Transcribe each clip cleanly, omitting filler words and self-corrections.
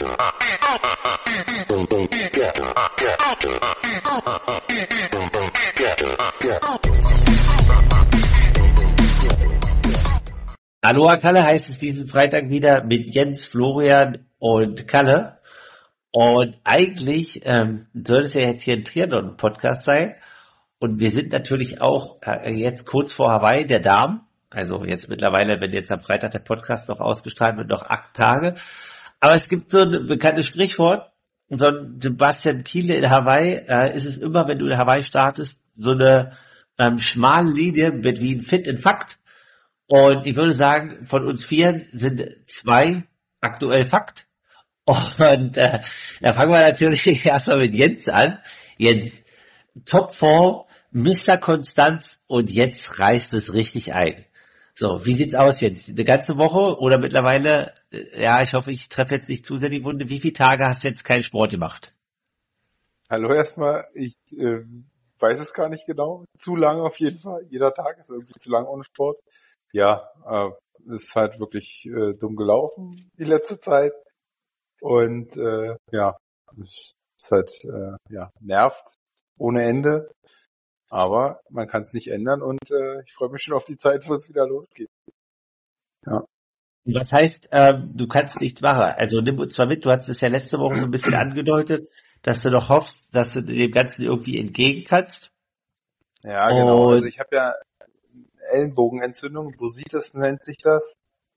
Aloha Kalle heißt es diesen Freitag wieder mit Jens, Florian und Kalle. Und eigentlich soll es ja jetzt hier ein Triathlon-Podcast sein. Und wir sind natürlich auch jetzt kurz vor Hawaii, der Damen. Also jetzt mittlerweile, wenn jetzt am Freitag der Podcast noch ausgestrahlt wird, noch 8 Tage. Aber es gibt so ein bekanntes Sprichwort. So ein Sebastian Thiele in Hawaii ist es immer, wenn du in Hawaii startest, so eine schmale Linie mit wie ein Fit in Fakt. Und ich würde sagen, von uns 4 sind 2 aktuell Fakt. Und da fangen wir natürlich erstmal mit Jens an. Jens, Topform, Mr. Konstanz und jetzt reißt es richtig ein. So, wie sieht's aus jetzt? Eine ganze Woche oder mittlerweile, ja, ich hoffe, ich treffe jetzt nicht zu sehr die Wunde. Wie viele Tage hast du jetzt keinen Sport gemacht? Hallo erstmal, ich weiß es gar nicht genau. Zu lange auf jeden Fall. Jeder Tag ist irgendwie zu lang ohne Sport. Ja, ist halt wirklich dumm gelaufen die letzte Zeit. Und ja, es ist halt nervt ohne Ende. Aber man kann es nicht ändern und ich freue mich schon auf die Zeit, wo es wieder losgeht. Ja. Was heißt, du kannst nichts machen? Also nimm uns mal mit, du hast es ja letzte Woche so ein bisschen angedeutet, dass du noch hoffst, dass du dem Ganzen irgendwie entgegen kannst. Ja, genau. Also ich habe ja Ellenbogenentzündung, Bursitis nennt sich das.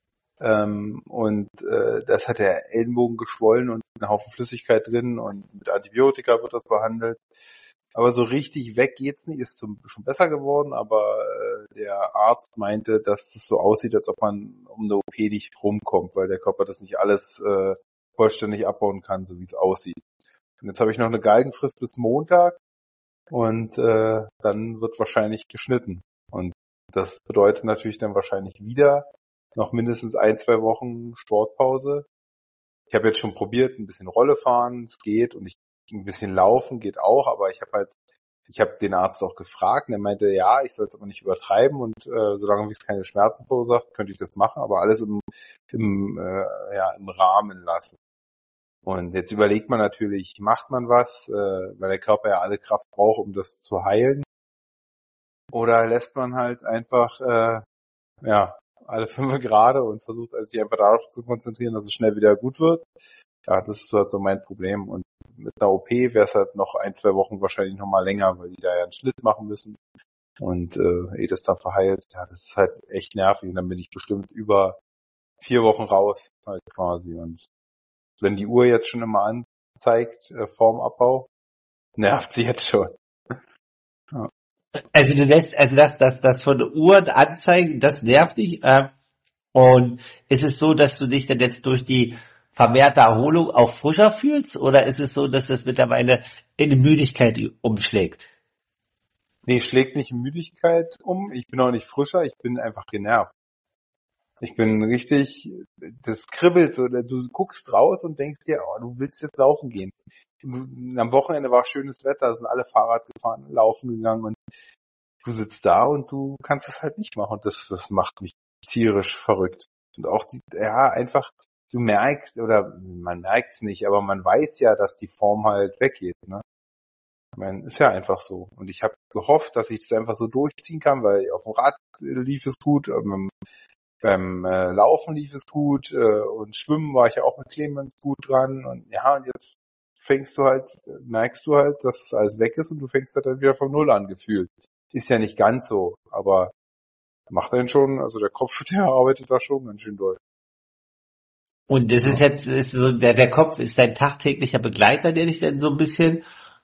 Das hat der Ellenbogen geschwollen und einen Haufen Flüssigkeit drin und mit Antibiotika wird das behandelt. Aber so richtig weg geht's nicht, ist schon besser geworden, aber der Arzt meinte, dass es so aussieht, als ob man um eine OP nicht rumkommt, weil der Körper das nicht alles vollständig abbauen kann, so wie es aussieht. Und jetzt habe ich noch eine Galgenfrist bis Montag und dann wird wahrscheinlich geschnitten. Und das bedeutet natürlich dann wahrscheinlich wieder noch mindestens 1-2 Wochen Sportpause. Ich habe jetzt schon probiert, ein bisschen Rolle fahren, es geht, und ein bisschen laufen geht auch, aber ich habe den Arzt auch gefragt und er meinte, ja, ich soll es aber nicht übertreiben und solange es keine Schmerzen verursacht, könnte ich das machen, aber alles im Rahmen lassen. Und jetzt überlegt man natürlich, macht man was, weil der Körper ja alle Kraft braucht, um das zu heilen, oder lässt man halt einfach alle 5 gerade und versucht sich einfach darauf zu konzentrieren, dass es schnell wieder gut wird. Ja, das ist halt so mein Problem. Und mit einer OP wäre es halt noch 1-2 Wochen wahrscheinlich noch mal länger, weil die da ja einen Schnitt machen müssen. Und ehe das dann verheilt, ja, das ist halt echt nervig. Und dann bin ich bestimmt über 4 Wochen raus halt quasi. Und wenn die Uhr jetzt schon immer anzeigt, vorm Abbau, nervt sie jetzt schon. Ja. Also du lässt, also das von Uhren anzeigen, das nervt dich. Und ist es so, dass du dich dann jetzt durch die vermehrte Erholung auch frischer fühlst? Oder ist es so, dass das mittlerweile in die Müdigkeit umschlägt? Nee, schlägt nicht in Müdigkeit um. Ich bin auch nicht frischer, ich bin einfach genervt. Ich bin richtig, das kribbelt so, du guckst raus und denkst dir, oh, du willst jetzt laufen gehen. Am Wochenende war schönes Wetter, sind alle Fahrrad gefahren, laufen gegangen und du sitzt da und du kannst es halt nicht machen. Und das macht mich tierisch verrückt. Und auch einfach, du merkst, oder man merkt es nicht, aber man weiß ja, dass die Form halt weggeht, ne? Ich meine, ist ja einfach so. Und ich habe gehofft, dass ich das einfach so durchziehen kann, weil auf dem Rad lief es gut, beim Laufen lief es gut und Schwimmen war ich ja auch mit Clemens gut dran. Und ja, und jetzt merkst du halt, dass es alles weg ist und du fängst halt dann wieder von Null an gefühlt. Ist ja nicht ganz so, aber macht einen schon, also der Kopf, der arbeitet da schon ganz schön doll. Und das ist so, der Kopf ist dein tagtäglicher Begleiter, der dich dann so ein bisschen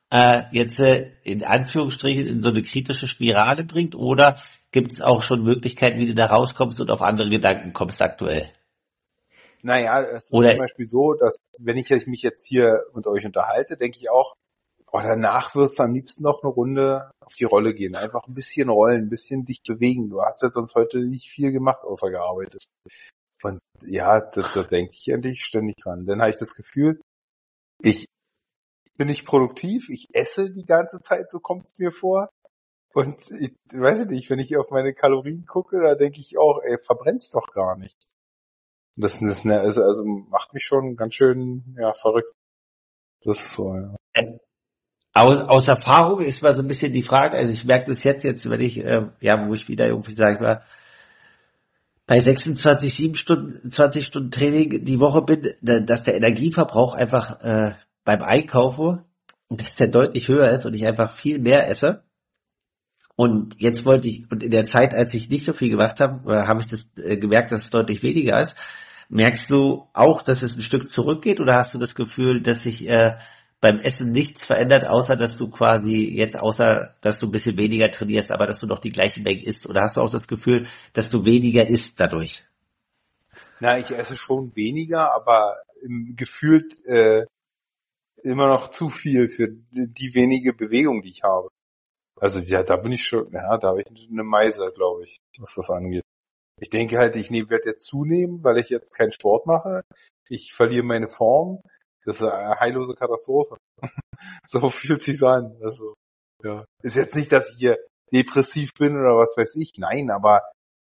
in Anführungsstrichen in so eine kritische Spirale bringt, oder gibt es auch schon Möglichkeiten, wie du da rauskommst und auf andere Gedanken kommst aktuell? Naja, es ist zum Beispiel so, dass wenn ich mich jetzt hier mit euch unterhalte, denke ich auch, danach wirst du am liebsten noch eine Runde auf die Rolle gehen. Einfach ein bisschen rollen, ein bisschen dich bewegen. Du hast ja sonst heute nicht viel gemacht, außer gearbeitet. Und ja, da denke ich endlich ständig dran. Dann habe ich das Gefühl, ich bin nicht produktiv, ich esse die ganze Zeit, so kommt es mir vor. Und ich weiß nicht, wenn ich auf meine Kalorien gucke, da denke ich auch, verbrennst doch gar nichts. Also macht mich schon ganz schön, ja, verrückt. Das ist so, ja. Aus Erfahrung ist mal so ein bisschen die Frage, also ich merke das jetzt, wenn ich, wo ich wieder irgendwie sage, mal, bei 26, 7 Stunden, 20 Stunden Training die Woche bin, dass der Energieverbrauch einfach beim Einkaufen, dass der deutlich höher ist und ich einfach viel mehr esse. Und jetzt und in der Zeit, als ich nicht so viel gemacht habe, habe ich das gemerkt, dass es deutlich weniger ist. Merkst du auch, dass es ein Stück zurückgeht oder hast du das Gefühl, dass sich beim Essen nichts verändert, außer dass du außer dass du ein bisschen weniger trainierst, aber dass du noch die gleichen Mengen isst? Oder hast du auch das Gefühl, dass du weniger isst dadurch? Na, ich esse schon weniger, aber gefühlt immer noch zu viel für die wenige Bewegung, die ich habe. Also ja, da bin ich schon, ja, da habe ich eine Meise, glaube ich, was das angeht. Ich denke halt, werde jetzt zunehmen, weil ich jetzt keinen Sport mache. Ich verliere meine Form. Das ist eine heillose Katastrophe. So fühlt sich's an. Also, ja. Ist jetzt nicht, dass ich hier depressiv bin oder was weiß ich. Nein, aber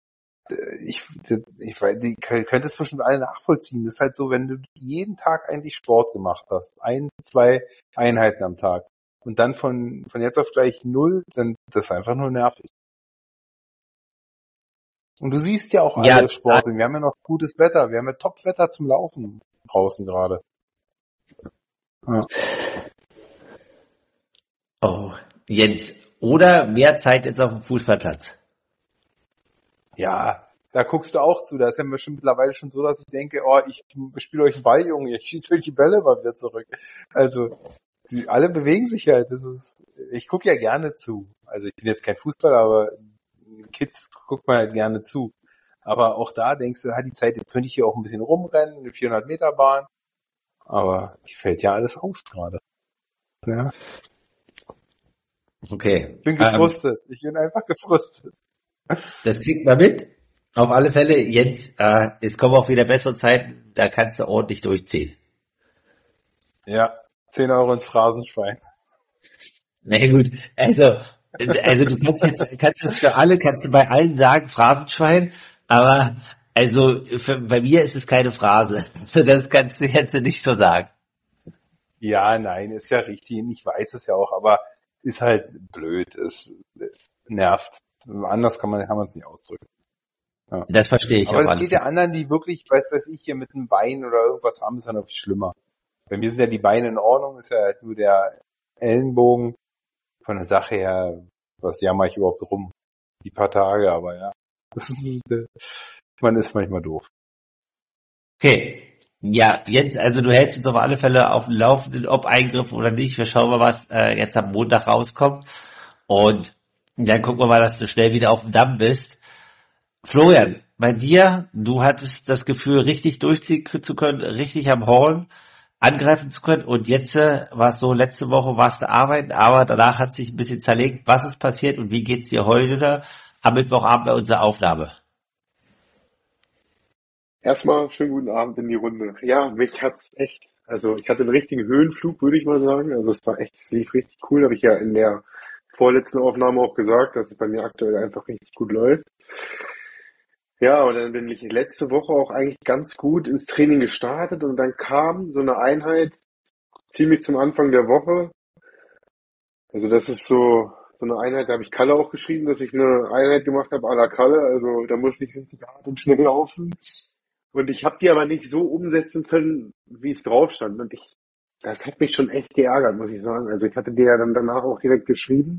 ich weiß, die könnte es bestimmt alle nachvollziehen. Das ist halt so, wenn du jeden Tag eigentlich Sport gemacht hast, 2 Einheiten am Tag und dann von jetzt auf gleich 0, dann das ist einfach nur nervig. Und du siehst ja auch Ja, alle Sporte. Wir haben ja noch gutes Wetter. Wir haben ja Top-Wetter zum Laufen draußen gerade. Ja. oh, Jens, oder mehr Zeit jetzt auf dem Fußballplatz? Ja, da guckst du auch zu. Da ist ja schon mittlerweile schon so, dass ich denke, oh, ich spiele euch einen Ball, Junge, ich schieße euch die Bälle mal wieder zurück. Also, alle bewegen sich halt. Ich gucke ja gerne zu. Also ich bin jetzt kein Fußballer, aber Kids guckt man halt gerne zu. Aber auch da denkst du, die Zeit, jetzt könnte ich hier auch ein bisschen rumrennen, eine 400 Meter Bahn. Aber die fällt ja alles aus gerade. Ja. Okay. Ich bin gefrustet. Ich bin einfach gefrustet. Das kriegt man mit. Auf alle Fälle, Jens, es kommen auch wieder bessere Zeiten, da kannst du ordentlich durchziehen. Ja, 10 Euro ins Phrasenschwein. Na gut, also du kannst das für alle, kannst du bei allen sagen, Phrasenschwein, aber bei mir ist es keine Phrase. Also das kannst du jetzt nicht so sagen. Ja, nein, ist ja richtig. Ich weiß es ja auch, aber ist halt blöd. Es nervt. Anders kann man es nicht ausdrücken. Ja. Das verstehe ich aber auch das alles. geht ja anderen, die wirklich, weiß ich, hier mit einem Bein oder irgendwas haben, ist ja noch viel schlimmer. Bei mir sind ja die Beine in Ordnung, ist ja halt nur der Ellenbogen von der Sache her, was jammer ich überhaupt rum? Die paar Tage, aber ja. Man ist manchmal doof. Okay. Ja, Jens, also du hältst uns auf alle Fälle auf dem Laufenden, ob Eingriff oder nicht. Wir schauen mal, was jetzt am Montag rauskommt. Und dann gucken wir mal, dass du schnell wieder auf dem Damm bist. Florian, bei dir, du hattest das Gefühl, richtig durchziehen zu können, richtig am Horn angreifen zu können. Und jetzt war es so, letzte Woche warst du arbeiten, aber danach hat sich ein bisschen zerlegt. Was ist passiert und wie geht's dir heute am Mittwochabend bei unserer Aufnahme? Erstmal schönen guten Abend in die Runde. Ja, mich hat's echt, also ich hatte einen richtigen Höhenflug, würde ich mal sagen. Also es lief richtig cool. Habe ich ja in der vorletzten Aufnahme auch gesagt, dass es bei mir aktuell einfach richtig gut läuft. Ja, und dann bin ich letzte Woche auch eigentlich ganz gut ins Training gestartet und dann kam so eine Einheit ziemlich zum Anfang der Woche. Also das ist so eine Einheit, da habe ich Kalle auch geschrieben, dass ich eine Einheit gemacht habe à la Kalle. Also da musste ich richtig hart und schnell laufen. Und ich habe die aber nicht so umsetzen können, wie es drauf stand. Und das hat mich schon echt geärgert, muss ich sagen. Also ich hatte dir ja dann danach auch direkt geschrieben,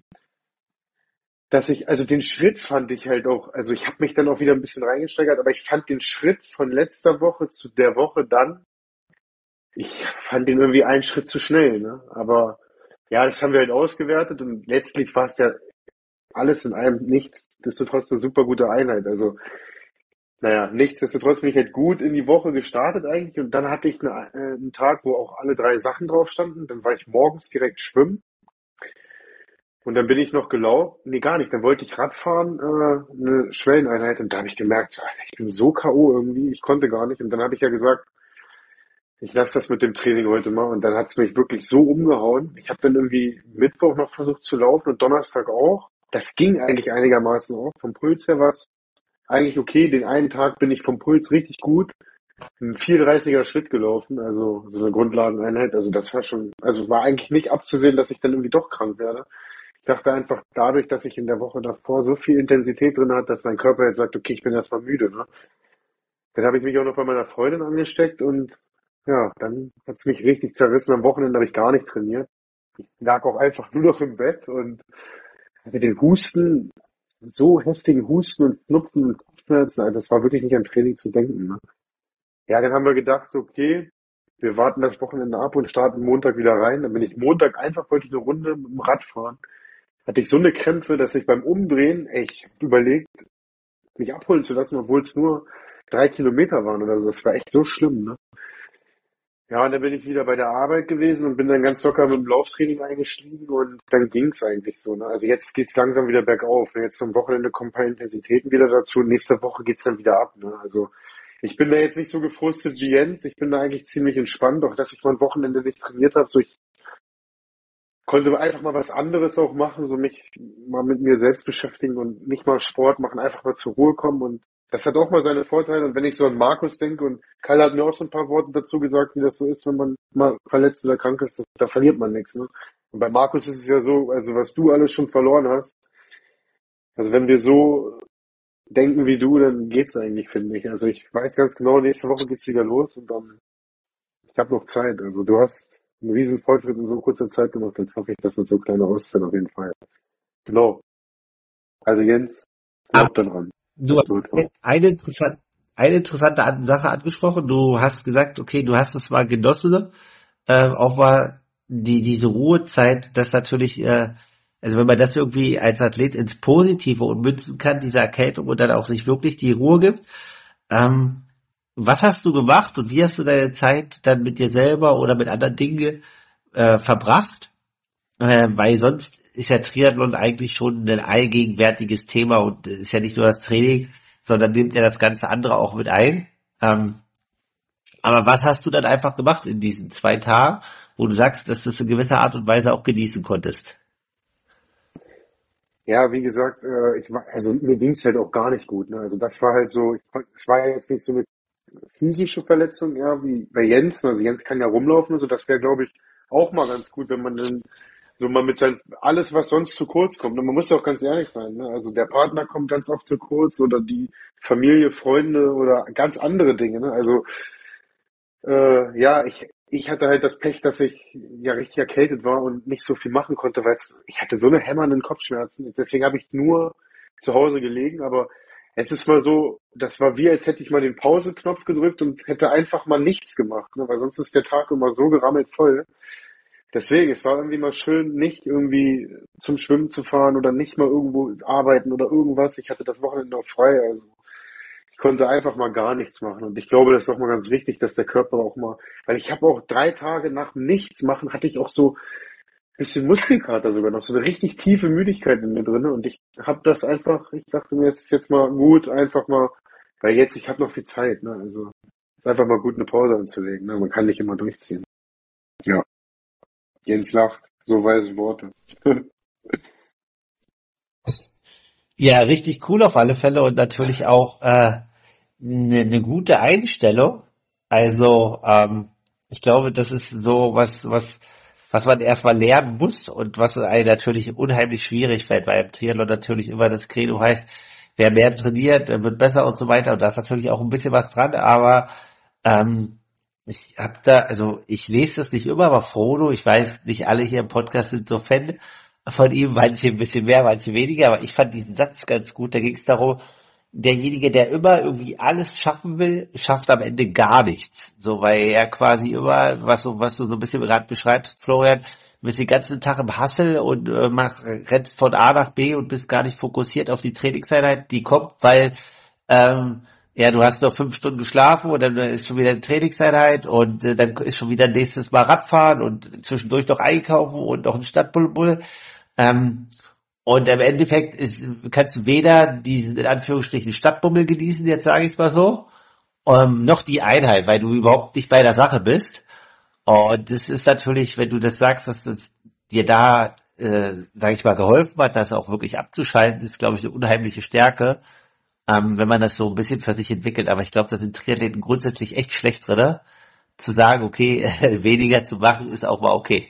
also den Schritt fand ich halt auch, also ich habe mich dann auch wieder ein bisschen reingesteigert, aber ich fand den Schritt von letzter Woche zu der Woche dann, ich fand den irgendwie einen Schritt zu schnell, ne? Aber ja, das haben wir halt ausgewertet und letztlich war es ja alles in allem nichtsdestotrotz eine super gute Einheit. Also naja, nichtsdestotrotz bin ich halt gut in die Woche gestartet eigentlich und dann hatte ich einen Tag, wo auch alle 3 Sachen drauf standen. Dann war ich morgens direkt schwimmen und dann bin ich noch gelaufen. Nee, gar nicht. Dann wollte ich Radfahren, eine Schwelleneinheit und da habe ich gemerkt, so, Alter, ich bin so K.O. irgendwie, ich konnte gar nicht. Und dann habe ich ja gesagt, ich lasse das mit dem Training heute mal und dann hat es mich wirklich so umgehauen. Ich habe dann irgendwie Mittwoch noch versucht zu laufen und Donnerstag auch. Das ging eigentlich einigermaßen auch. Vom Puls her war es eigentlich okay. Den einen Tag bin ich vom Puls richtig gut. einen 4,30er Schritt gelaufen, also so eine Grundlageneinheit. Also das war schon, also war eigentlich nicht abzusehen, dass ich dann irgendwie doch krank werde. Ich dachte einfach dadurch, dass ich in der Woche davor so viel Intensität drin hatte, dass mein Körper jetzt sagt, okay, ich bin erstmal müde, ne? Dann habe ich mich auch noch bei meiner Freundin angesteckt und ja, dann hat's mich richtig zerrissen. Am Wochenende habe ich gar nicht trainiert. Ich lag auch einfach nur noch im Bett und hatte den Husten, so heftigen Husten und Schnupfen und Kopfschmerzen. Also das war wirklich nicht an Training zu denken, ne? Ja, dann haben wir gedacht, so, okay, wir warten das Wochenende ab und starten Montag wieder rein. Dann bin ich Montag einfach, wollte ich eine Runde mit dem Rad fahren. Hatte ich so eine Krämpfe, dass ich beim Umdrehen, ich hab überlegt, mich abholen zu lassen, obwohl es nur 3 Kilometer waren oder so. Das war echt so schlimm, ne? Ja, und dann bin ich wieder bei der Arbeit gewesen und bin dann ganz locker mit dem Lauftraining eingestiegen und dann ging's eigentlich so, ne? Also jetzt geht's langsam wieder bergauf. Jetzt am Wochenende kommen ein paar Intensitäten wieder dazu und nächste Woche geht's dann wieder ab, ne? Also ich bin da jetzt nicht so gefrustet wie Jens. Ich bin da eigentlich ziemlich entspannt, auch dass ich mal ein Wochenende nicht trainiert habe. So, ich konnte einfach mal was anderes auch machen, so mich mal mit mir selbst beschäftigen und nicht mal Sport machen, einfach mal zur Ruhe kommen und das hat auch mal seine Vorteile. Und wenn ich so an Markus denke und Kalle hat mir auch so ein paar Worte dazu gesagt, wie das so ist, wenn man mal verletzt oder krank ist, da verliert man nichts, ne? Und bei Markus ist es ja so, also was du alles schon verloren hast, also wenn wir so denken wie du, dann geht's eigentlich, finde ich. Also ich weiß ganz genau, nächste Woche geht's wieder los und dann, ich habe noch Zeit. Also du hast einen riesen Fortschritt in so kurzer Zeit gemacht, dann schaffe ich das mit so kleiner Auszeit auf jeden Fall. Genau. Also Jens, Aber glaub daran. du Das hast wird was. eine interessante Sache angesprochen. Du hast gesagt, okay, du hast es mal genossen, auch mal diese Ruhezeit, das natürlich, also wenn man das irgendwie als Athlet ins Positive ummünzen kann, diese Erkältung und dann auch sich wirklich die Ruhe gibt. Ähm, Was hast du gemacht und wie hast du deine Zeit dann mit dir selber oder mit anderen Dingen verbracht? Weil sonst ist ja Triathlon eigentlich schon ein allgegenwärtiges Thema und ist ja nicht nur das Training, sondern nimmt ja das ganze andere auch mit ein. Ähm, aber was hast du dann einfach gemacht in diesen 2 Tagen, wo du sagst, dass du es in gewisser Art und Weise auch genießen konntest? Ja, wie gesagt, also mir ging's halt auch gar nicht gut, ne? Also das war halt so, es war ja jetzt nicht so eine physische Verletzung, ja, wie bei Jens. Also Jens kann ja rumlaufen, also das wäre, glaube ich, auch mal ganz gut, wenn man dann so mal mit seinem, alles, was sonst zu kurz kommt. Und man muss ja auch ganz ehrlich sein, ne? Also der Partner kommt ganz oft zu kurz oder die Familie, Freunde oder ganz andere Dinge, ne? Also ja, ich hatte halt das Pech, dass ich ja richtig erkältet war und nicht so viel machen konnte, weil ich hatte so eine hämmernden Kopfschmerzen. Deswegen habe ich nur zu Hause gelegen, aber es ist mal so, das war wie, als hätte ich mal den Pause-Knopf gedrückt und hätte einfach mal nichts gemacht, ne? Weil sonst ist der Tag immer so gerammelt voll. Deswegen, es war irgendwie mal schön, nicht irgendwie zum Schwimmen zu fahren oder nicht mal irgendwo arbeiten oder irgendwas. Ich hatte das Wochenende noch frei, also ich konnte einfach mal gar nichts machen. Und ich glaube, das ist auch mal ganz wichtig, dass der Körper auch mal, weil ich habe auch 3 Tage nach nichts machen, hatte ich auch so ein bisschen Muskelkater sogar noch, so eine richtig tiefe Müdigkeit in mir drin. Und ich habe das einfach, ich dachte mir, es ist jetzt mal gut, einfach mal, weil jetzt, ich habe noch viel Zeit, ne? Also es ist einfach mal gut, eine Pause anzulegen, ne? Man kann nicht immer durchziehen. Ja, Jens lacht, so weise Worte. Ja, richtig cool auf alle Fälle und natürlich auch eine gute Einstellung. Also ich glaube, das ist so was man erstmal lernen muss und was einem natürlich unheimlich schwierig fällt, weil im Triathlon natürlich immer das Credo heißt, wer mehr trainiert, der wird besser und so weiter. Und da ist natürlich auch ein bisschen was dran, aber ich hab da, also ich lese das nicht immer, aber Frodo, ich weiß, nicht alle hier im Podcast sind so Fan von ihm, manche ein bisschen mehr, manche weniger, aber ich fand diesen Satz ganz gut. Da ging es darum, derjenige, der immer irgendwie alles schaffen will, schafft am Ende gar nichts. So, weil er quasi immer, was du so ein bisschen gerade beschreibst, Florian, du bist den ganzen Tag im Hustle und rennst von A nach B und bist gar nicht fokussiert auf die Trainingseinheit, die kommt, weil ja, du hast noch 5 Stunden geschlafen und dann ist schon wieder eine Trainingseinheit und dann ist schon wieder nächstes Mal Radfahren und zwischendurch noch einkaufen und noch ein Stadtbull. Ähm, und im Endeffekt kannst du weder diesen in Anführungsstrichen Stadtbummel genießen, jetzt sage ich es mal so, noch die Einheit, weil du überhaupt nicht bei der Sache bist. Und das ist natürlich, wenn du das sagst, dass das dir da, sage ich mal, geholfen hat, das auch wirklich abzuschalten, ist, glaube ich, eine unheimliche Stärke. wenn man das so ein bisschen für sich entwickelt. Aber ich glaube, da sind Triathleten grundsätzlich echt schlecht drin, zu sagen, okay, weniger zu machen ist auch mal okay.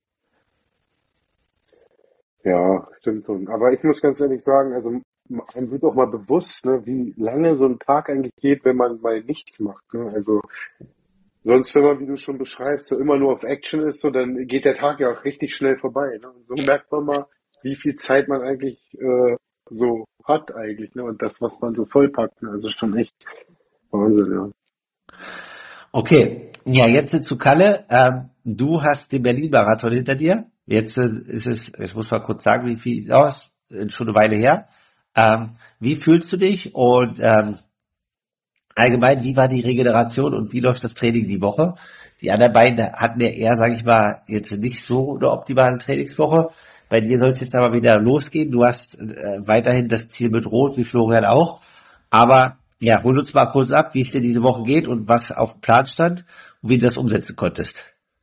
Ja, stimmt schon. Aber ich muss ganz ehrlich sagen, also einem wird auch mal bewusst, ne, wie lange so ein Tag eigentlich geht, wenn man mal nichts macht. Ne? Also sonst, wenn man, wie du schon beschreibst, so immer nur auf Action ist, so dann geht der Tag ja auch richtig schnell vorbei. Ne? Und so merkt man mal, wie viel Zeit man eigentlich so hat eigentlich, ne? Und das, was man so vollpackt. Ne? Also schon echt Wahnsinn, ja. Okay, ja, jetzt zu Kalle. Du hast den Berlin-Marathon hinter dir. Jetzt ist es, ich muss mal kurz sagen, wie viel aus, schon eine Weile her. Wie fühlst du dich und allgemein, wie war die Regeneration und wie läuft das Training die Woche? Die anderen beiden hatten ja eher, sage ich mal, jetzt nicht so eine optimale Trainingswoche. Bei dir soll es jetzt aber wieder losgehen. Du hast weiterhin das Ziel mit Rot, wie Florian auch. Aber ja, hol uns mal kurz ab, wie es dir diese Woche geht und was auf dem Plan stand und wie du das umsetzen konntest.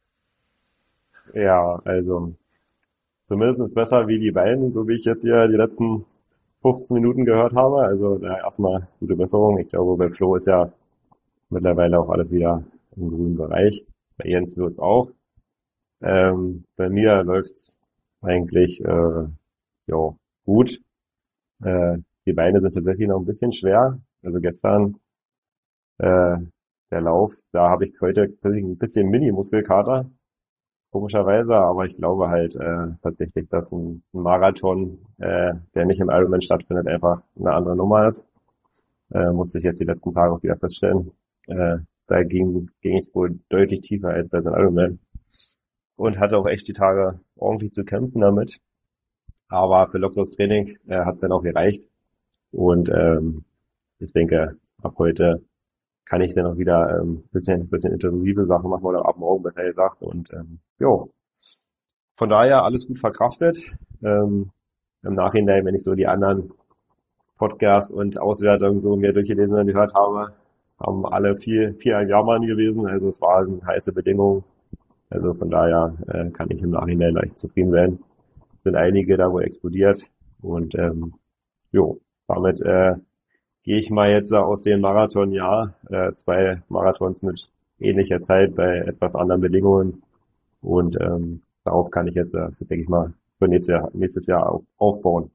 Ja, also zumindest besser wie die beiden, so wie ich jetzt hier die letzten 15 Minuten gehört habe. Also erstmal gute Besserung. Ich glaube, bei Flo ist ja mittlerweile auch alles wieder im grünen Bereich. Bei Jens wird's auch. Bei mir läuft's eigentlich ja, gut. Die Beine sind tatsächlich noch ein bisschen schwer. Also gestern äh, der Lauf, da habe ich heute ein bisschen Mini-Muskelkater, komischerweise, aber ich glaube halt tatsächlich, dass ein Marathon, der nicht im Ironman stattfindet, einfach eine andere Nummer ist. Musste ich jetzt die letzten Tage auch wieder feststellen. Da ging ich wohl deutlich tiefer als bei den Ironman und hatte auch echt die Tage ordentlich zu kämpfen damit. Aber für lockeres Training hat es dann auch gereicht. Und ich denke, ab heute kann ich dann auch wieder bisschen intensive Sachen machen oder ab morgen besser gesagt. Und jo, von daher alles gut verkraftet. Im Nachhinein, wenn ich so die anderen Podcasts und Auswertungen so mir durchgelesen und gehört habe, haben alle viel am Jammern gewesen. Also es waren heiße Bedingungen. Also von daher kann ich im Nachhinein leicht zufrieden sein. Sind einige da wohl explodiert. Und jo, damit gehe ich mal jetzt aus dem Marathonjahr, 2 Marathons mit ähnlicher Zeit bei etwas anderen Bedingungen. Und darauf kann ich jetzt, denke ich mal, für nächstes Jahr aufbauen.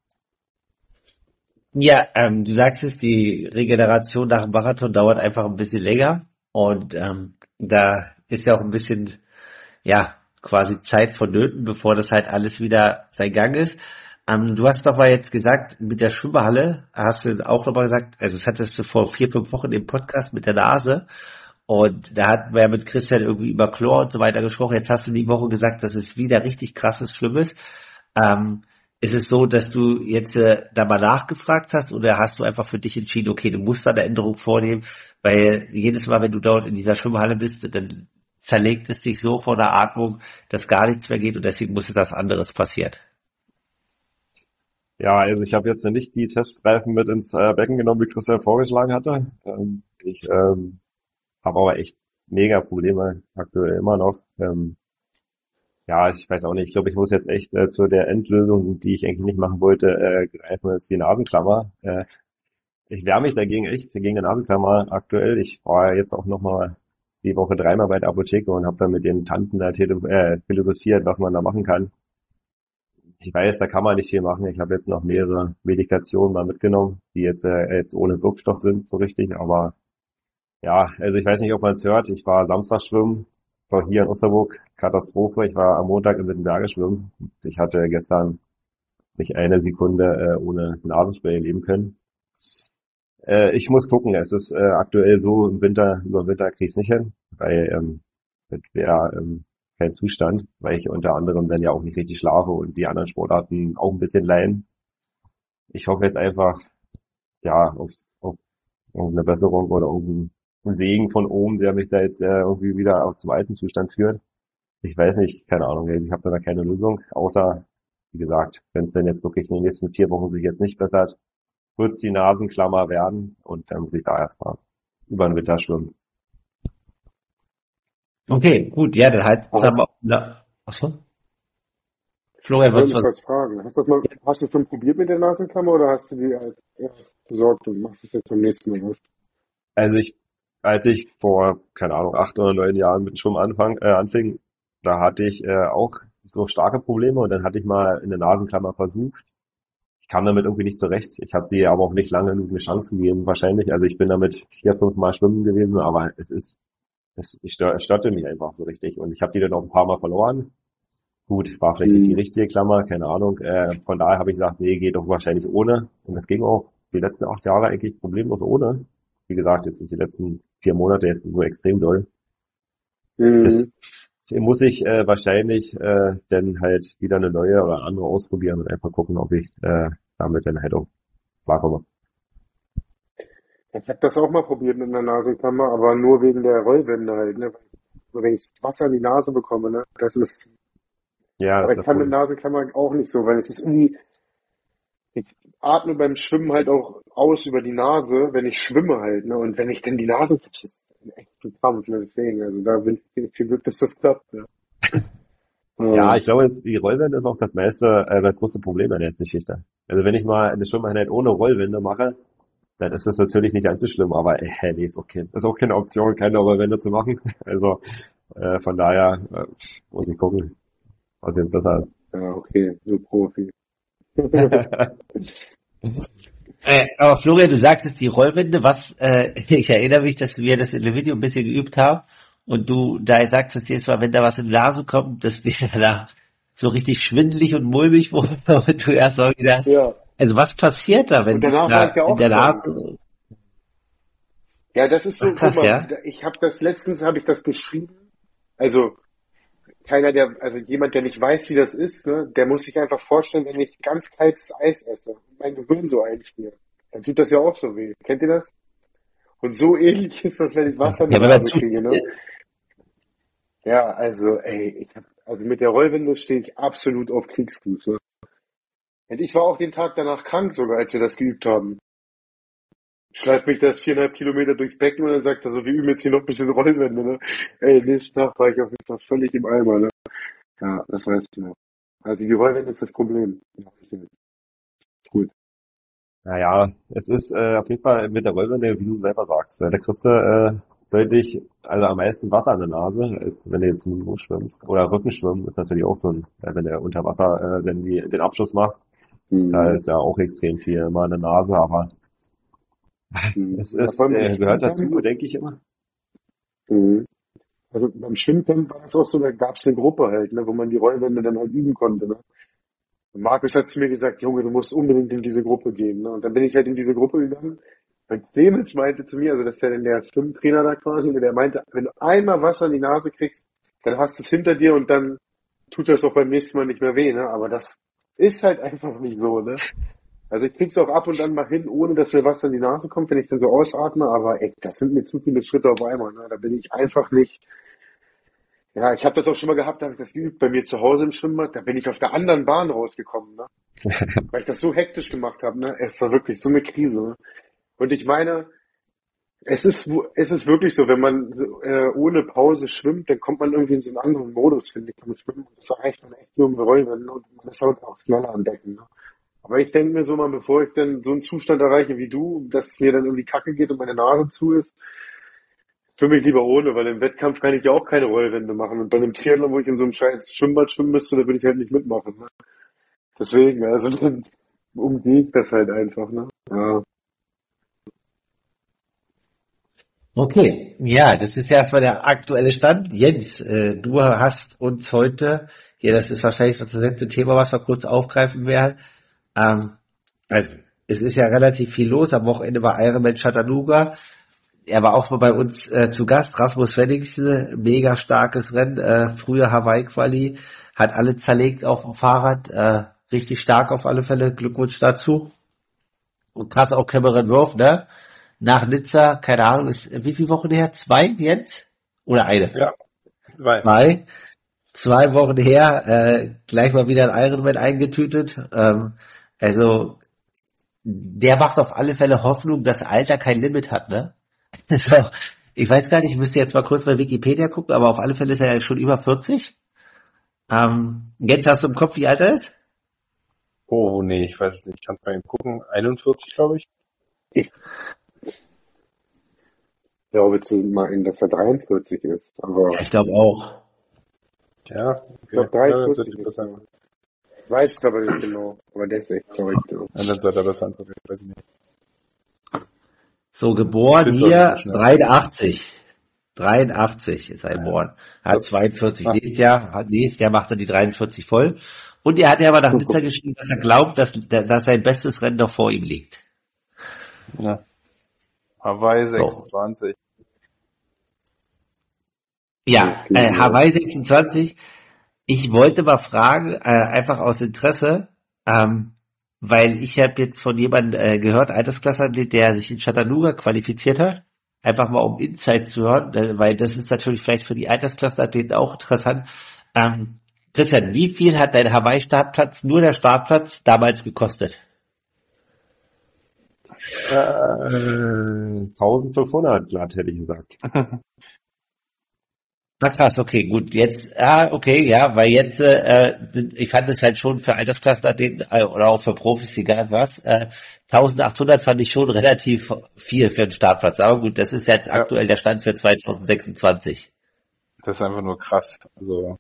Ja, du sagst es, die Regeneration nach dem Marathon dauert einfach ein bisschen länger und da ist ja auch ein bisschen, ja, quasi Zeit vonnöten, bevor das halt alles wieder sein Gang ist. Du hast doch mal jetzt gesagt, mit der Schwimmhalle hast du auch nochmal gesagt, also das hattest du vor 4, 5 Wochen im Podcast mit der Nase und da hatten wir ja mit Christian irgendwie über Chlor und so weiter gesprochen. Jetzt hast du die Woche gesagt, dass es wieder richtig krasses, Schlimmes. Ähm, Ist es so, dass du jetzt da mal nachgefragt hast oder hast du einfach für dich entschieden, okay, du musst da eine Änderung vornehmen, weil jedes Mal, wenn du dort in dieser Schwimmhalle bist, dann zerlegt es dich so vor der Atmung, dass gar nichts mehr geht und deswegen muss etwas anderes passieren. Ja, also ich habe jetzt nicht die Teststreifen mit ins Becken genommen, wie Christian vorgeschlagen hatte. Ich habe aber echt mega Probleme aktuell immer noch. Ja, ich weiß auch nicht. Ich glaube, ich muss jetzt echt zu der Endlösung, die ich eigentlich nicht machen wollte, greifen, ist die Nasenklammer. Ich wehre mich dagegen echt, gegen die Nasenklammer aktuell. Ich war jetzt auch nochmal die Woche 3-mal bei der Apotheke und habe dann mit den Tanten da philosophiert, was man da machen kann. Ich weiß, da kann man nicht viel machen. Ich habe jetzt noch mehrere Medikationen mal mitgenommen, die jetzt ohne Wirkstoff sind, so richtig. Aber ja, also ich weiß nicht, ob man es hört. Ich war Samstag schwimmen, war hier in Osterburg, Katastrophe. Ich war am Montag in Wittenberge schwimmen. Ich hatte gestern nicht eine Sekunde ohne Nasenspray leben können. Ich muss gucken. Es ist aktuell so, über den Winter kriege ich es nicht hin, weil das wäre kein Zustand, weil ich unter anderem dann ja auch nicht richtig schlafe und die anderen Sportarten auch ein bisschen leiden. Ich hoffe jetzt einfach, ja, auf irgendeine Besserung oder irgendeinen Segen von oben, der mich da jetzt irgendwie wieder auch zum alten Zustand führt. Ich weiß nicht, keine Ahnung, ich habe da keine Lösung, außer, wie gesagt, wenn es denn jetzt wirklich in den nächsten 4 Wochen sich jetzt nicht bessert, wird es die Nasenklammer werden und dann muss ich da erstmal über den Winter schwimmen. Okay, gut, ja, dann halt Was, achso. Florian, Ich wollte wird's mich was? was fragen. Hast du schon probiert mit der Nasenklammer oder hast du die als erstes besorgt und machst es jetzt beim nächsten Mal was? Also als ich vor, keine Ahnung, 8 oder 9 Jahren mit dem Schwimmen anfing, da hatte ich auch so starke Probleme und dann hatte ich mal eine Nasenklammer versucht. Ich kam damit irgendwie nicht zurecht. Ich habe die aber auch nicht lange genug eine Chance gegeben, wahrscheinlich. Also ich bin damit 4, 5 Mal schwimmen gewesen, aber es störte mich einfach so richtig. Und ich habe die dann auch ein paar Mal verloren. Gut, war vielleicht nicht die Hm. richtige Klammer, keine Ahnung. Von daher habe ich gesagt, nee, geht doch wahrscheinlich ohne. Und das ging auch die letzten 8 Jahre eigentlich problemlos ohne. Wie gesagt, jetzt ist die letzten 4 Monate jetzt so extrem doll. Das Hm. muss ich wahrscheinlich dann halt wieder eine neue oder andere ausprobieren und einfach gucken, ob ich damit dann halt auch klarkomme. Ich habe das auch mal probiert mit einer Nasenklammer, aber nur wegen der Rollwände halt, ne? Weil wenn ich Wasser in die Nase bekomme, ne? Ja, das Aber ist ich ja kann mit cool. Nasenklammer auch nicht so, weil es ist irgendwie, ich atme beim Schwimmen halt auch aus über die Nase, wenn ich schwimme halt, ne? Und wenn ich dann die Nase, das ist echt ein Krampf, ne? Deswegen, also da bin ich viel Glück, dass das klappt, ja. Ja, Ja, ich glaube, die Rollwände ist auch das größte Problem an der Geschichte. Also wenn ich mal eine Schwimmeinheit ohne Rollwände mache, dann ist das natürlich nicht allzu schlimm, aber nee, ist auch keine Option, keine Rollwände zu machen. Also von daher muss ich gucken, was jetzt besser ja, okay, so Profi. ist. Aber Florian, du sagst jetzt die Rollwände, ich erinnere mich, dass wir das in dem Video ein bisschen geübt haben und du da sagst, dass jedes Mal, wenn da was in die Nase kommt, dass wir da so richtig schwindelig und mulmig wurden und du erst mal wieder, Ja, also was passiert da, und wenn danach war da ich ja in auch der krank. Nase, Ja, das ist so, was guck krass, ja? mal, letztens habe ich das beschrieben. Also also jemand, der nicht weiß, wie das ist, ne, der muss sich einfach vorstellen, wenn ich ganz kaltes Eis esse und mein Gehirn so einfriert, dann tut das ja auch so weh. Kennt ihr das? Und so ähnlich ist das, wenn ich Wasser in die Ja, wenn man Nase zu kriege, ne? ist. Ja, also, ey, also mit der Rollwinde stehe ich absolut auf Kriegsfuß, ne? Und ich war auch den Tag danach krank sogar, als wir das geübt haben. Schleift mich das 4,5 Kilometer durchs Becken und dann sagt er so, wir üben jetzt hier noch ein bisschen Rollwände, ne? Ey, nächsten Tag war ich auf jeden Fall völlig im Eimer, ne? Ja, das weißt du noch. Also die Rollwände ist das Problem. Ja, gut. Naja, es ist auf jeden Fall mit der Rollwände, wie du selber sagst, da kriegst du deutlich, also am meisten Wasser an der Nase, als wenn du jetzt im Mund schwimmst. Oder Rückenschwimmen ist natürlich auch so ein, wenn der unter Wasser den Abschluss macht, da Mhm. ist ja auch extrem viel immer in der Nase, aber Mhm. es Ja, vor allem beim gehört dazu, Schwimmcamp. denke ich immer. Mhm. Also beim Schwimmcamp war das auch so, da gab es eine Gruppe halt, ne, wo man die Rollwände dann halt üben konnte, ne? Und Markus hat zu mir gesagt, Junge, du musst unbedingt in diese Gruppe gehen, ne? Und dann bin ich halt in diese Gruppe gegangen. Und Clemens meinte zu mir, also das ist ja dann der Schwimmtrainer da quasi, und der meinte, wenn du einmal Wasser in die Nase kriegst, dann hast du es hinter dir und dann tut das auch beim nächsten Mal nicht mehr weh, ne? Aber das ist halt einfach nicht so, ne? Also ich krieg's auch ab und an mal hin, ohne dass mir Wasser in die Nase kommt, wenn ich dann so ausatme, aber ey, das sind mir zu viele Schritte auf einmal, ne? Da bin ich einfach nicht. Ja, ich habe das auch schon mal gehabt, da habe ich das geübt bei mir zu Hause im Schwimmbad, da bin ich auf der anderen Bahn rausgekommen, ne? Weil ich das so hektisch gemacht habe, ne? Es war wirklich so eine Krise, ne? Und ich meine, es ist wirklich so, wenn man ohne Pause schwimmt, dann kommt man irgendwie in so einen anderen Modus, finde ich, beim Schwimmen. Das erreicht man echt nur im Rollen und man ist halt auch schneller am Becken, ne? Aber ich denke mir so mal, bevor ich dann so einen Zustand erreiche wie du, dass es mir dann irgendwie kacke geht und meine Nase zu ist, für mich lieber ohne, weil im Wettkampf kann ich ja auch keine Rollwände machen. Und bei einem Triathlon, wo ich in so einem scheiß Schwimmbad schwimmen müsste, da würde ich halt nicht mitmachen, ne? Deswegen, also dann umgehe ich das halt einfach, ne? Ja. Okay, ja, das ist ja erstmal der aktuelle Stand. Jens, du hast uns heute, ja, das ist wahrscheinlich das letzte Thema, was wir kurz aufgreifen werden. Also, es ist ja relativ viel los. Am Wochenende war Ironman Chattanooga. Er war auch mal bei uns zu Gast. Rasmus Wenningsen, mega starkes Rennen. Früher Hawaii-Quali, hat alle zerlegt auf dem Fahrrad. Richtig stark auf alle Fälle. Glückwunsch dazu. Und krass auch Cameron Worth, ne? Nach Nizza, keine Ahnung, ist wie viele Wochen her? 2 jetzt? Oder eine? Ja, 2. 2. 2 Wochen her, gleich mal wieder ein Ironman eingetütet. Also, der macht auf alle Fälle Hoffnung, dass Alter kein Limit hat, ne? So, ich weiß gar nicht, ich müsste jetzt mal kurz bei Wikipedia gucken, aber auf alle Fälle ist er ja schon über 40. Jetzt hast du im Kopf, wie alt er ist? Oh, nee, ich weiß es nicht. Kannst du mal eben gucken. 41, glaube ich. Ich glaube zu meinen, dass er 43 ist, aber Ja, ich glaube auch. Ja, ich glaube okay. Ja, dann 43 sollte er ist besser, er. Weiß es aber nicht genau, aber der ist echt verrückt. Ja. dann sollte er besser antworten. Ich weiß nicht. So, geboren Find's auch nicht hier so schnell. 83. 83 ist er geboren. Hat So. 42 Ah, nächstes Jahr macht er die 43 voll. Und er hat ja aber nach Nizza geschrieben, dass er glaubt, dass sein bestes Rennen noch vor ihm liegt. ja. Hawaii So. 26. Ja, Okay, ja. Hawaii 26. Ich wollte mal fragen, einfach aus Interesse, weil ich habe jetzt von jemandem gehört, Altersklassenathlet, der sich in Chattanooga qualifiziert hat, einfach mal um Insights zu hören, weil das ist natürlich vielleicht für die Altersklassenathleten auch interessant. Christian, wie viel hat dein Hawaii-Startplatz, nur der Startplatz, damals gekostet? 1500 glatt, hätte ich gesagt. Na krass, okay, gut, jetzt, okay, ja, weil jetzt, ich fand es halt schon für Altersklassenathleten oder auch für Profis, egal was, 1800 fand ich schon relativ viel für einen Startplatz, aber gut, das ist jetzt Ja, aktuell der Stand für 2026. das ist einfach nur krass. Also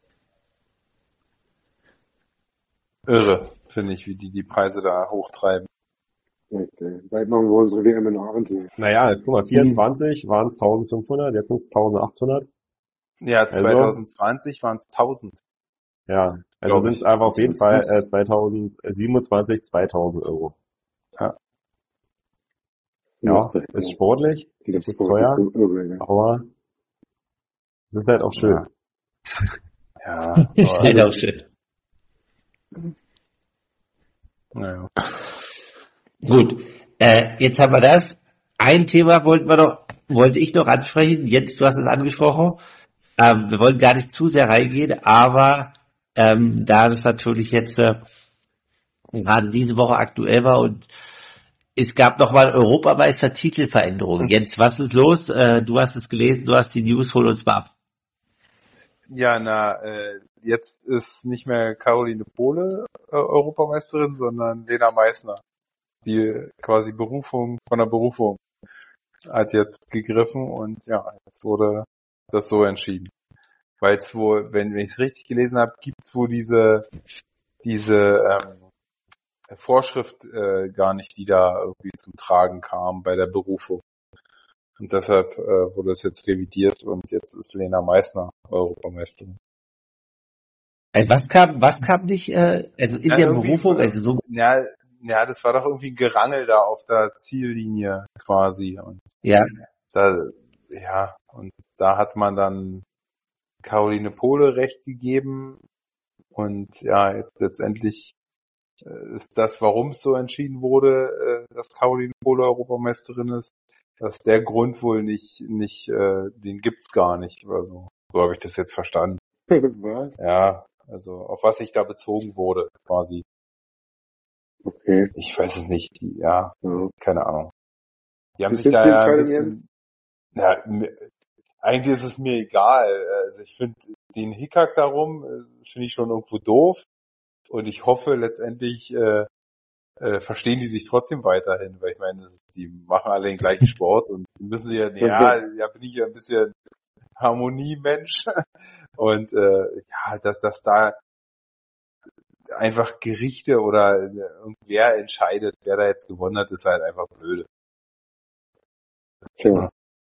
irre, finde ich, wie die Preise da hochtreiben. Okay. Bald machen wir unsere WM in Aachen sehen. Naja, jetzt guck mal, 24 waren es 1500, jetzt sind es 1800. Ja, Also, 2020 waren es 1000, ja, also glaube sind es ich. einfach auf jeden Fall Fünf. 2027 2000 Euro. Ja. Ja, ist sportlich, Dieser ist Sport ist teuer, so irre, ja. aber es ist halt auch schön. Ja, ja, Ist aber halt auch schön. naja. Gut, jetzt haben wir das. Ein Thema wollte ich noch ansprechen. Jetzt, du hast es angesprochen. Wir wollen gar nicht zu sehr reingehen, aber da das natürlich jetzt gerade diese Woche aktuell war und es gab nochmal Europameister-Titelveränderungen. Jens, was ist los? Du hast es gelesen, du hast die News, hol uns mal ab. Ja, jetzt ist nicht mehr Caroline Pohle Europameisterin, sondern Lena Meissner. Die quasi Berufung von der Berufung hat jetzt gegriffen und ja, jetzt wurde das so entschieden. Weil es wohl, wenn ich es richtig gelesen habe, gibt es wohl diese Vorschrift gar nicht, die da irgendwie zum Tragen kam bei der Berufung. Und deshalb wurde es jetzt revidiert und jetzt ist Lena Meissner Europameisterin. Was kam nicht, also in Ja, der irgendwie, Berufung, also so, ja, das war doch irgendwie ein Gerangel da auf der Ziellinie quasi. Und ja. da hat man dann Caroline Pohle recht gegeben. Und ja, jetzt letztendlich ist das, warum es so entschieden wurde, dass Caroline Pohle Europameisterin ist, dass der Grund wohl nicht, den gibt's gar nicht oder so. So habe ich das jetzt verstanden. Was? Ja, also auf was sich da bezogen wurde, quasi. Okay. Ich weiß es nicht. Ja, keine Ahnung. Die haben Wie sich findest da du die ja ein Entscheidung, bisschen, eigentlich ist es mir egal. Also ich finde den Hickhack darum, finde ich schon irgendwo doof. Und ich hoffe letztendlich, verstehen die sich trotzdem weiterhin, weil ich meine, die machen alle den gleichen Sport und müssen ja bin ich ja ein bisschen Harmoniemensch und dass da einfach Gerichte oder irgendwer entscheidet, wer da jetzt gewonnen hat, ist halt einfach blöde. Tja.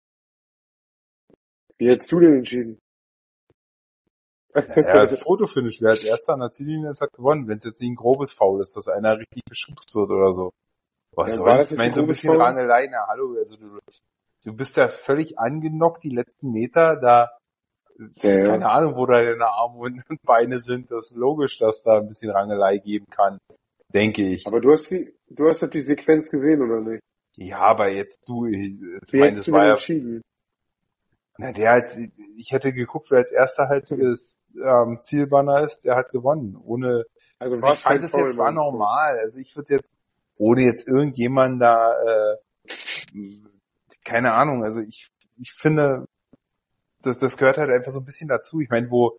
Wie hättest du denn entschieden? Ja, Fotofinish, wer als erster an der Ziellinie ist, hat gewonnen. Wenn es jetzt nicht ein grobes Foul ist, dass einer richtig geschubst wird oder so. Was Ja, war das soll's? jetzt Ich meine, ein so ein grobes bisschen Foul? Rangelei, na hallo, also du bist ja völlig angenockt die letzten Meter, da Ja. keine Ahnung, wo da deine Arme und Beine sind. Das ist logisch, dass da ein bisschen Rangelei geben kann, denke ich. Aber du hast doch die Sequenz gesehen, oder nicht? Ja, aber ich Wie meine, hättest das du war denn ja, entschieden? ich hätte geguckt, wer als erster halt das Zielbanner ist, der hat gewonnen. Also Also war ich es kein fand es Foul, jetzt war meinst du? normal. Also ich würde jetzt, ohne jetzt irgendjemand da, keine Ahnung, also ich finde, das gehört halt einfach so ein bisschen dazu. Ich meine, wo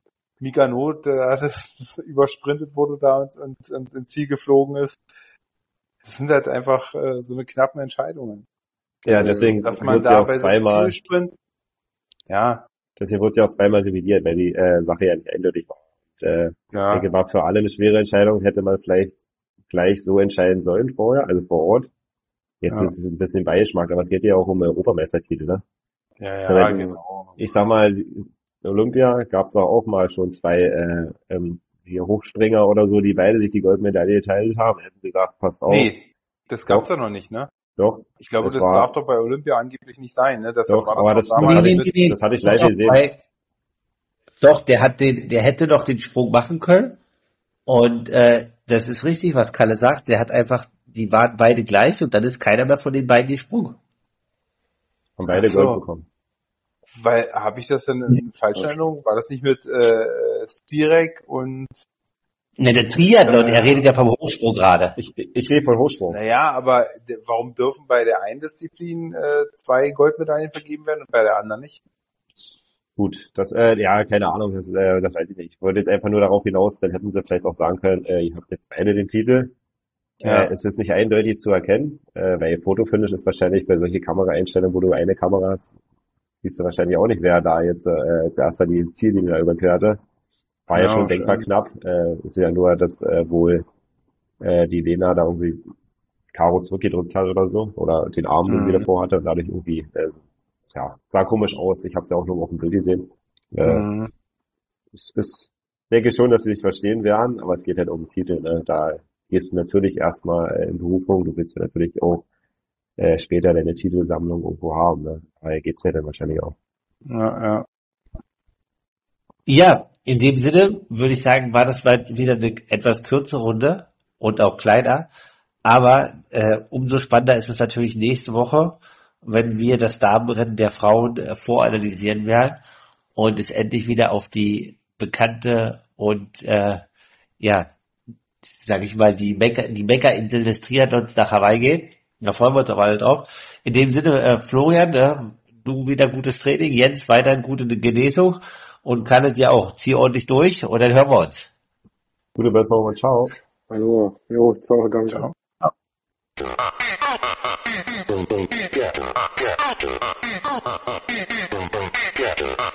Migano, der das übersprintet wurde da und ins Ziel geflogen ist. Das sind halt einfach so eine knappen Entscheidungen. Ja, deswegen Dass man wurde sie da auch bei so einem zweimal, Zielsprint, ja, deswegen wurde sie auch zweimal revidiert, weil die Sache ja nicht eindeutig war. Und, ich denke, ja, war für alle eine schwere Entscheidung, hätte man vielleicht gleich so entscheiden sollen vorher, also vor Ort. Jetzt ja, ist es ein bisschen Beigeschmack, aber es geht ja auch um Europameistertitel, ne? ja, Aber genau. ich sag mal, Olympia gab's doch auch mal schon zwei hier Hochspringer oder so, die beide sich die Goldmedaille geteilt haben. Hätten sie gesagt, passt auf. Nee, das gab's Doch, ja noch nicht, ne? doch, Ich glaube, es das war, darf doch bei Olympia angeblich nicht sein, ne? Deshalb doch, war das aber doch das Nee, damals. nee, nee, nee. das hatte ich live Doch, gesehen. doch, der hätte doch den Sprung machen können. Und das ist richtig, was Kalle sagt. Der hat einfach, die waren beide gleich und dann ist keiner mehr von den beiden gesprungen. Haben Ach beide Gold so, bekommen. weil habe ich das denn in falschen Erinnerung? War das nicht mit Spirek und Ne, der Triathlon, er redet äh, ja vom Hochsprung gerade. Ich rede von Hochsprung. naja, aber warum dürfen bei der einen Disziplin 2 Goldmedaillen vergeben werden und bei der anderen nicht? Gut, ja, keine Ahnung, das weiß ich nicht. Ich wollte jetzt einfach nur darauf hinaus, dann hätten sie vielleicht auch sagen können, ihr habt jetzt beide den Titel. Ja, Es ist nicht eindeutig zu erkennen, weil Fotofinish ist wahrscheinlich bei solchen Kameraeinstellungen, wo du eine Kamera hast, siehst du wahrscheinlich auch nicht, wer da jetzt da die Ziellinie überquerte. War ja ja, schon denkbar wahrscheinlich. knapp. Ist ja nur, dass wohl die Lena da irgendwie Karo zurückgedrückt hat oder so, oder den Arm irgendwie Mhm. davor hatte und dadurch irgendwie, ja, sah komisch aus. Ich habe es ja auch nur auf dem Bild gesehen. Äh, Mhm. denke schon, dass sie sich verstehen werden, aber es geht halt um den Titel. Ne? Da gehst du natürlich erstmal in Berufung. Du willst ja natürlich auch später deine Titelsammlung irgendwo haben. Ne? Daher geht's ja dann wahrscheinlich auch. Ja. Ja, in dem Sinne würde ich sagen, war das mal wieder eine etwas kürzere Runde und auch kleiner. Aber umso spannender ist es natürlich nächste Woche, wenn wir das Damenrennen der Frauen voranalysieren werden und es endlich wieder auf die bekannte und ja, sage ich mal, die Mekka-Insel des Triathlons nach Hawaii geht. Da freuen wir uns aber alle drauf. In dem Sinne, Florian, du wieder gutes Training, Jens weiterhin gute Genesung und Kalle dir auch. Zieh ordentlich durch und dann hören wir uns. Gute Besserung und ciao. Also, jo, ciao, danke. Ciao. Get